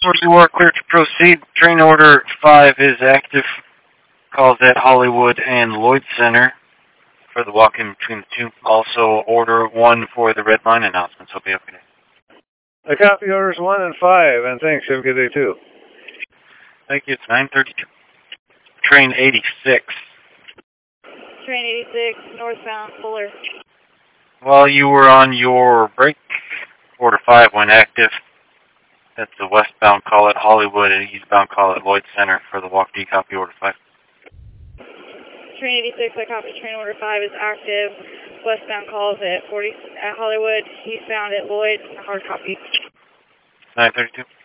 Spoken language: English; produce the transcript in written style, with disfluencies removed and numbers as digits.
source, you are clear to proceed. Train order 5 is active. Calls at Hollywood and Lloyd Center for the walk-in between the two. Also, order 1 for the red line announcements. Will be up today. I copy orders 1 and 5, and thanks. Have a good day, too. Thank you. It's 9:32. Train 86. Train 86, northbound, Fuller. While you were on your break, order 5 went active. That's the westbound call at Hollywood and eastbound call at Lloyd Center for the walk. Do you copy order 5? Train 86, I copy. Train order 5 is active. Westbound calls at Hollywood, eastbound at Lloyd. Hard copy. 9:32.